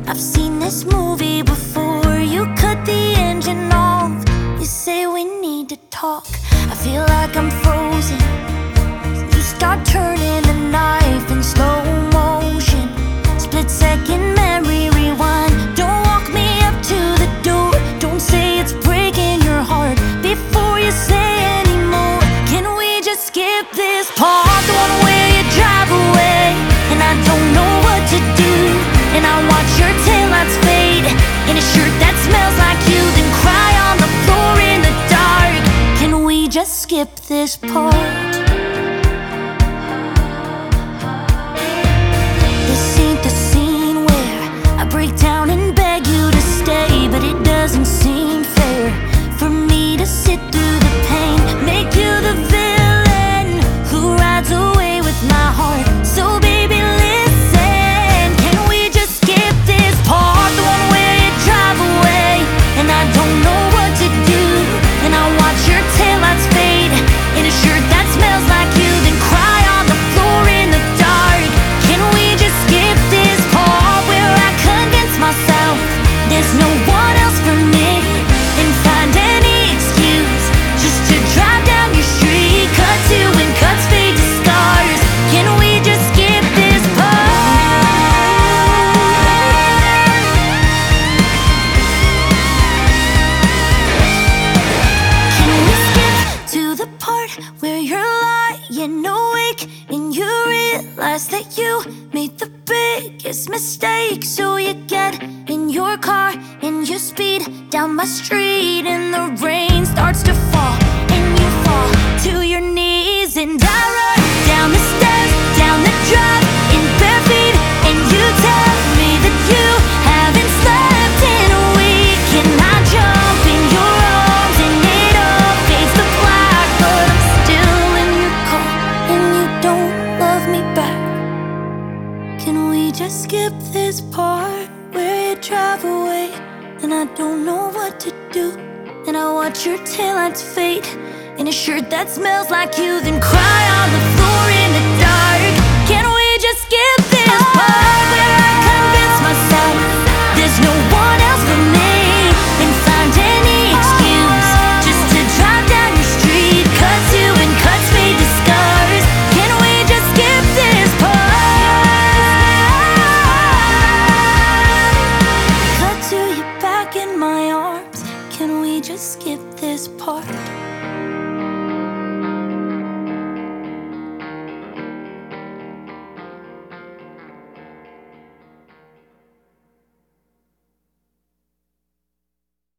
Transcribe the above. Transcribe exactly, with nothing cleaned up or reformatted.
I've seen this movie before. You cut the engine off. You say we need to talk. I feel like I'm frozen. You start turning the knife in slow motion. Split second memory rewind. Don't walk me up to the door. Don't say it's breaking your heart before you say anymore. Can we just skip this part? The one where you drive away and I don't know what to do, and I watch your taillights fade in a shirt that smells like you, then cry on the floor in the dark. Can we just skip this part? This ain't the scene where I break down and beg you to stay, but it doesn't seem fair for me to sit through the pain, make you the villain who rides away with my heart. So baby, listen, can we just skip this part? The one where you drive away and I don't know what to do, and I watch your taillights fade in a shirt that smells like you, then cry on the floor in the dark. Can we just skip this part where I convince myself there's no one else for me, and find any excuse just to drive down your street? Cut to when cuts fade to scars. Can we just skip this part? Can we skip to the part where you're lying awake and you realize that you made the biggest mistake? So you get in your car and you speed down my street, and the rain starts to fall and you fall to your knees, and I run down the stairs, down the drive in bare feet, and you tell me that you haven't slept in a week, and I jump in your arms and it all fades to black, but I'm still in your car and you don't love me back. Can we just skip this part where you drive away and I don't know what to do, and I watch your taillights fade in a shirt that smells like you, then cry on the floor in the dark? Can we just skip this part where I convince myself there's no one else for me, and find any excuse just to drive down your street? Cut to when cuts fade to scars. Can we just skip this part? Cut to you back in my arms. Can we just skip this part?